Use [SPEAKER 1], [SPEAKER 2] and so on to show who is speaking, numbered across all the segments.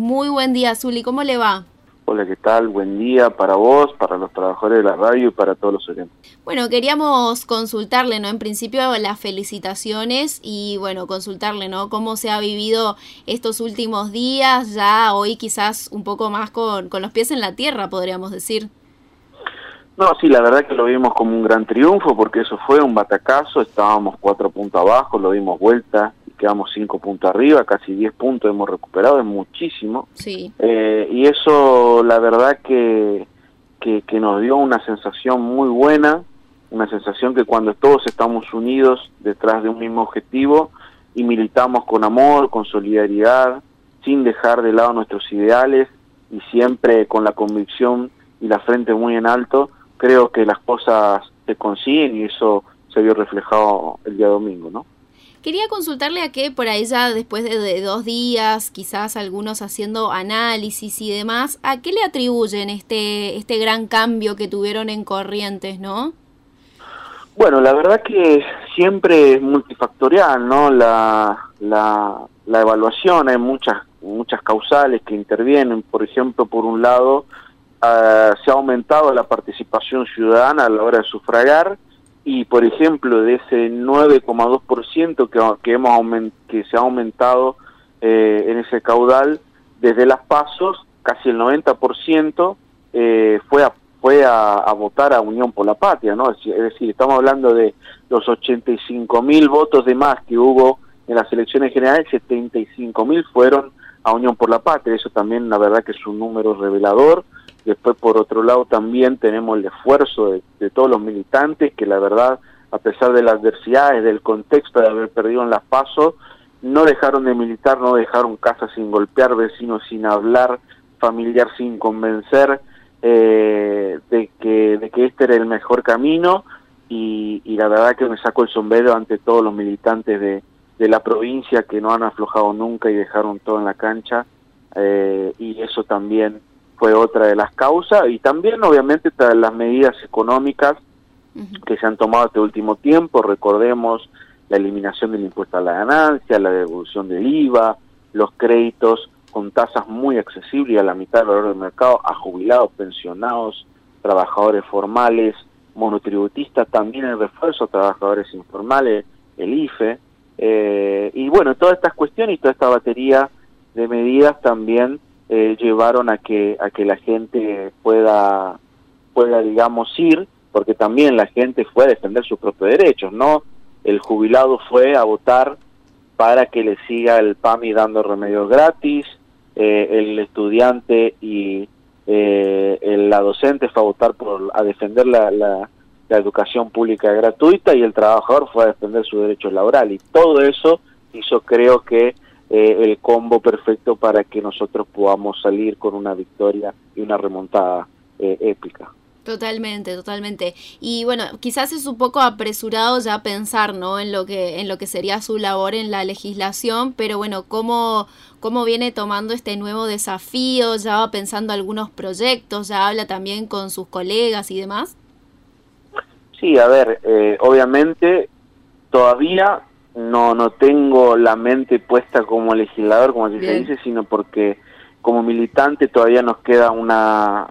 [SPEAKER 1] Muy buen día, Zuli, ¿cómo le va?
[SPEAKER 2] Hola, ¿qué tal? Buen día para vos, para los trabajadores de la radio y para todos los oyentes.
[SPEAKER 1] Bueno, queríamos consultarle, ¿no? En principio, las felicitaciones y, bueno, consultarle, ¿no? Cómo se ha vivido estos últimos días, ya hoy quizás un poco más con los pies en la tierra, podríamos decir.
[SPEAKER 2] No, sí, la verdad que lo vimos como un gran triunfo porque eso fue un batacazo, estábamos 4 puntos abajo, lo dimos vuelta y quedamos 5 puntos arriba, casi 10 puntos hemos recuperado, es muchísimo.
[SPEAKER 1] Sí.
[SPEAKER 2] Y eso, la verdad que nos dio una sensación muy buena, una sensación que cuando todos estamos unidos detrás de un mismo objetivo y militamos con amor, con solidaridad, sin dejar de lado nuestros ideales y siempre con la convicción y la frente muy en alto, creo que las cosas se consiguen y eso se vio reflejado el día domingo, ¿no?
[SPEAKER 1] Quería consultarle a qué por ahí ya después de 2 días, quizás algunos haciendo análisis y demás, ¿a qué le atribuyen este gran cambio que tuvieron en Corrientes, no?
[SPEAKER 2] Bueno, la verdad que siempre es multifactorial, ¿no? La evaluación, hay muchas causales que intervienen. Por ejemplo, por un lado, se ha aumentado la participación ciudadana a la hora de sufragar y, por ejemplo, de ese 9,2% que se ha aumentado en ese caudal, desde las PASOs, casi el 90% fue a votar a Unión por la Patria, ¿no? Es decir, estamos hablando de los 85.000 votos de más que hubo en las elecciones generales, 75.000 fueron a Unión por la Patria. Eso también, la verdad, que es un número revelador. Después, por otro lado, también tenemos el esfuerzo de todos los militantes, que la verdad, a pesar de las adversidades, del contexto de haber perdido en las PASO, no dejaron de militar, no dejaron casa sin golpear, vecinos sin hablar, familiar sin convencer, de que este era el mejor camino, y la verdad que me saco el sombrero ante todos los militantes de la provincia que no han aflojado nunca y dejaron todo en la cancha, y eso también fue otra de las causas, y también obviamente las medidas económicas que se han tomado este último tiempo. Recordemos la eliminación del impuesto a la ganancia, la devolución del IVA, los créditos con tasas muy accesibles a la mitad del valor del mercado a jubilados, pensionados, trabajadores formales, monotributistas, también el refuerzo a trabajadores informales, el IFE, y bueno, todas estas cuestiones y toda esta batería de medidas también llevaron a que la gente pueda, digamos, ir, porque también la gente fue a defender sus propios derechos, ¿no? El jubilado fue a votar para que le siga el PAMI dando remedios gratis, el estudiante y la docente fue a votar a defender la educación pública gratuita, y el trabajador fue a defender sus derechos laborales, y todo eso hizo, creo que, el combo perfecto para que nosotros podamos salir con una victoria y una remontada épica.
[SPEAKER 1] Totalmente, totalmente. Y bueno, quizás es un poco apresurado ya pensar, ¿no? En lo que sería su labor en la legislación, pero bueno, ¿cómo viene tomando este nuevo desafío? ¿Ya va pensando algunos proyectos? ¿Ya habla también con sus colegas y demás?
[SPEAKER 2] Sí, a ver, obviamente todavía no tengo la mente puesta como legislador, como así se dice, sino porque como militante todavía nos queda una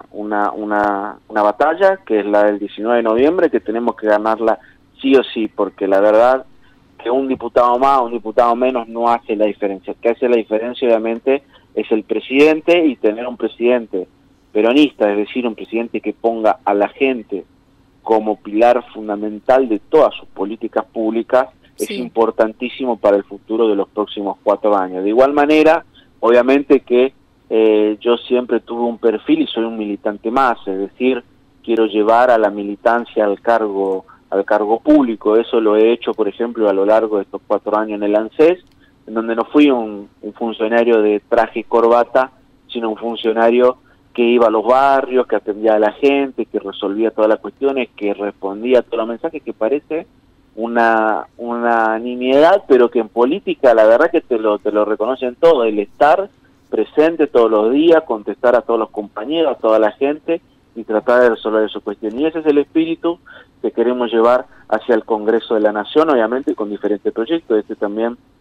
[SPEAKER 2] batalla, que es la del 19 de noviembre, que tenemos que ganarla sí o sí, porque la verdad que un diputado más, un diputado menos no hace la diferencia. El que hace la diferencia obviamente es el presidente, y tener un presidente peronista, es decir, un presidente que ponga a la gente como pilar fundamental de todas sus políticas públicas, es importantísimo para el futuro de los próximos 4 años. De igual manera, obviamente que yo siempre tuve un perfil y soy un militante más, es decir, quiero llevar a la militancia al cargo público. Eso lo he hecho, por ejemplo, a lo largo de estos 4 años en el ANSES, en donde no fui un funcionario de traje y corbata, sino un funcionario que iba a los barrios, que atendía a la gente, que resolvía todas las cuestiones, que respondía a todos los mensajes, que parece una nimiedad, pero que en política la verdad que te lo reconocen todo, el estar presente todos los días, contestar a todos los compañeros, a toda la gente y tratar de resolver esa cuestión. Y ese es el espíritu que queremos llevar hacia el Congreso de la Nación, obviamente con diferentes proyectos. Este también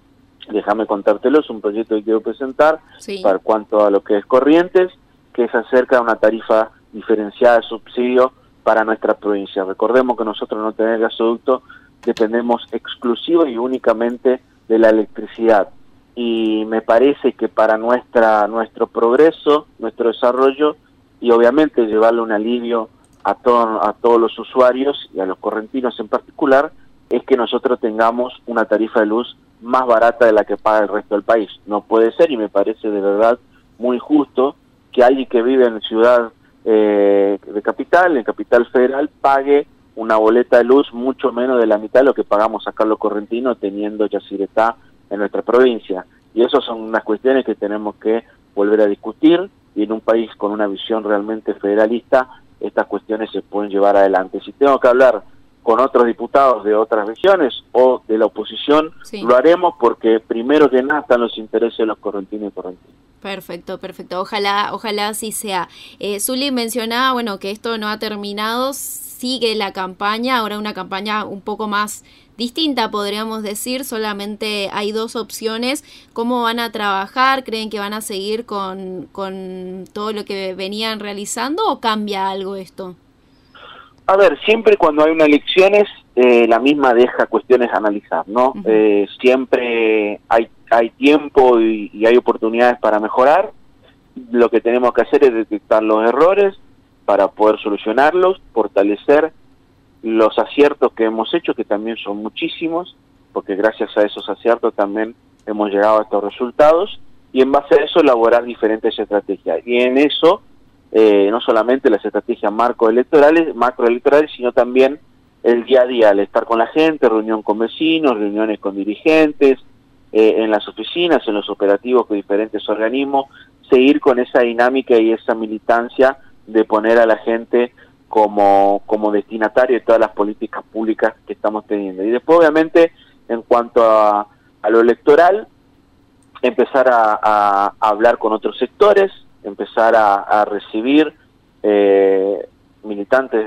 [SPEAKER 2] déjame contártelo, es un proyecto que quiero presentar
[SPEAKER 1] Sí.
[SPEAKER 2] para cuanto a lo que es Corrientes, que es acerca de una tarifa diferenciada de subsidio para nuestra provincia. Recordemos que nosotros no tenemos gasoducto, dependemos exclusiva y únicamente de la electricidad. Y me parece que para nuestro progreso, nuestro desarrollo, y obviamente llevarle un alivio a todos los usuarios y a los correntinos en particular, es que nosotros tengamos una tarifa de luz más barata de la que paga el resto del país. No puede ser, y me parece de verdad muy justo que alguien que vive en ciudad de capital, en capital federal, pague una boleta de luz mucho menos de la mitad de lo que pagamos acá los correntinos teniendo Yacyretá en nuestra provincia. Y eso son unas cuestiones que tenemos que volver a discutir, y en un país con una visión realmente federalista, estas cuestiones se pueden llevar adelante. Si tengo que hablar con otros diputados de otras regiones o de la oposición,
[SPEAKER 1] Sí.
[SPEAKER 2] lo haremos porque primero que nada están los intereses de los correntinos y correntinas.
[SPEAKER 1] Perfecto, perfecto. Ojalá así sea. Zuli mencionaba, bueno, que esto no ha terminado, sigue la campaña, ahora una campaña un poco más distinta, podríamos decir, solamente hay 2 opciones. ¿Cómo van a trabajar? ¿Creen que van a seguir con todo lo que venían realizando o cambia algo esto?
[SPEAKER 2] A ver, siempre cuando hay unas elecciones, la misma deja cuestiones a analizar, ¿no?
[SPEAKER 1] Uh-huh.
[SPEAKER 2] Siempre hay tiempo y hay oportunidades para mejorar. Lo que tenemos que hacer es detectar los errores para poder solucionarlos, fortalecer los aciertos que hemos hecho, que también son muchísimos, porque gracias a esos aciertos también hemos llegado a estos resultados, y en base a eso elaborar diferentes estrategias. Y en eso, no solamente las estrategias macroelectorales, sino también el día a día, el estar con la gente, reunión con vecinos, reuniones con dirigentes, en las oficinas, en los operativos con diferentes organismos, seguir con esa dinámica y esa militancia de poner a la gente como destinatario de todas las políticas públicas que estamos teniendo. Y después, obviamente, en cuanto a lo electoral, empezar a hablar con otros sectores, empezar a recibir militantes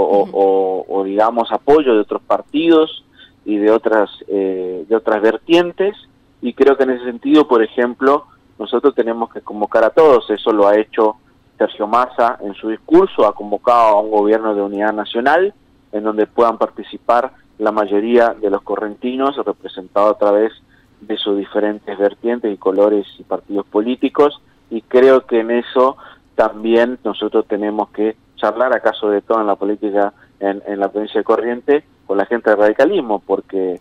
[SPEAKER 2] o digamos apoyo de otros partidos y de otras vertientes, y creo que en ese sentido, por ejemplo, nosotros tenemos que convocar a todos. Eso lo ha hecho Sergio Massa en su discurso, ha convocado a un gobierno de unidad nacional en donde puedan participar la mayoría de los correntinos, representados a través de sus diferentes vertientes y colores y partidos políticos, y creo que en eso también nosotros tenemos que charlar, acaso de todo en la política en la provincia de Corrientes, con la gente del radicalismo, porque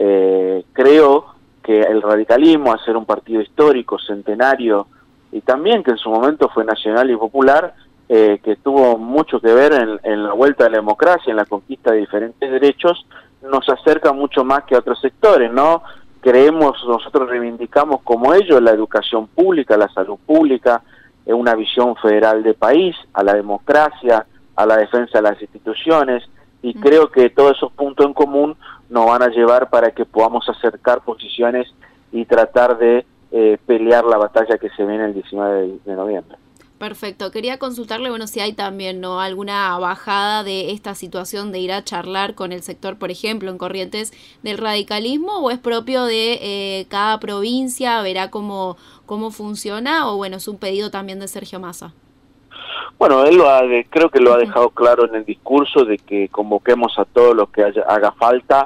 [SPEAKER 2] creo que el radicalismo, al ser un partido histórico, centenario, y también que en su momento fue nacional y popular, que tuvo mucho que ver en la vuelta de la democracia, en la conquista de diferentes derechos, nos acerca mucho más que a otros sectores, ¿no? Nosotros reivindicamos como ellos la educación pública, la salud pública, una visión federal de país, a la democracia, a la defensa de las instituciones, y creo que todos esos puntos en común nos van a llevar para que podamos acercar posiciones y tratar de pelear la batalla que se viene el 19 de noviembre.
[SPEAKER 1] Perfecto. Quería consultarle, bueno, si hay también, ¿no?, alguna bajada de esta situación de ir a charlar con el sector, por ejemplo, en Corrientes, del radicalismo, o es propio de cada provincia, verá cómo funciona, o bueno, es un pedido también de Sergio Massa.
[SPEAKER 2] Bueno, él creo que lo ha dejado claro en el discurso de que convoquemos a todos los que haga falta,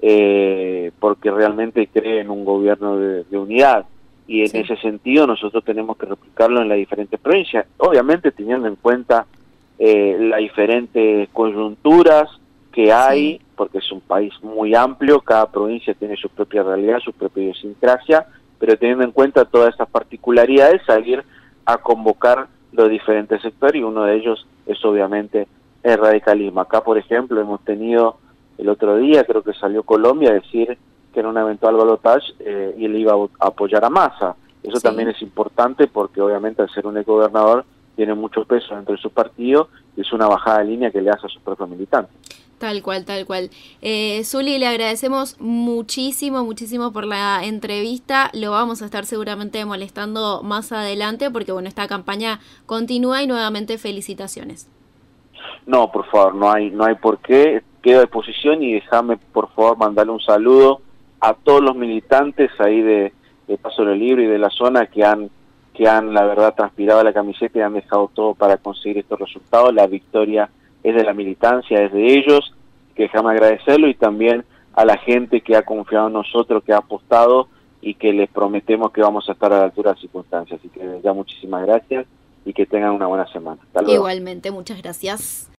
[SPEAKER 2] porque realmente cree en un gobierno de unidad. Y en ese sentido nosotros tenemos que replicarlo en las diferentes provincias, obviamente teniendo en cuenta las diferentes coyunturas que hay, porque es un país muy amplio, cada provincia tiene su propia realidad, su propia idiosincrasia, pero teniendo en cuenta todas esas particularidades, salir a convocar los diferentes sectores, y uno de ellos es obviamente el radicalismo. Acá, por ejemplo, hemos tenido el otro día, creo que salió Colombia a decir que en un eventual balotaje y él iba a apoyar a Massa. Eso también es importante porque obviamente al ser un exgobernador tiene mucho peso dentro de su partido y es una bajada de línea que le hace a sus propios militantes.
[SPEAKER 1] Tal cual, tal cual. Zuli, le agradecemos muchísimo, muchísimo por la entrevista. Lo vamos a estar seguramente molestando más adelante porque, bueno, esta campaña continúa y nuevamente felicitaciones.
[SPEAKER 2] No, por favor, no hay por qué. Quedo a disposición y déjame, por favor, mandarle un saludo a todos los militantes ahí de Paso del Libro y de la zona que han la verdad transpirado la camiseta y han dejado todo para conseguir estos resultados. La victoria es de la militancia, es de ellos, que déjame agradecerlo, y también a la gente que ha confiado en nosotros, que ha apostado y que les prometemos que vamos a estar a la altura de las circunstancias. Así que ya muchísimas gracias y que tengan una buena semana. Hasta luego.
[SPEAKER 1] Igualmente, muchas gracias.